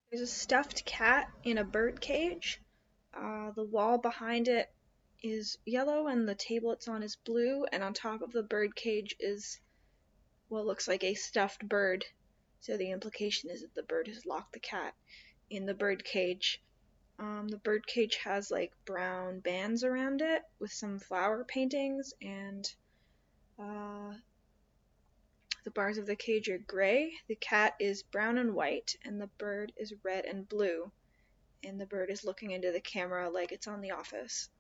There's a stuffed cat in a bird cage. The wall behind it is yellow and the table it's on is blue, and on top of the bird cage is what looks like a stuffed bird. So the implication is that the bird has locked the cat in the bird cage. The bird cage has like brown bands around it with some flower paintings, and the bars of the cage are gray. The cat is brown and white, and the bird is red and blue. And the bird is looking into the camera like it's on The Office.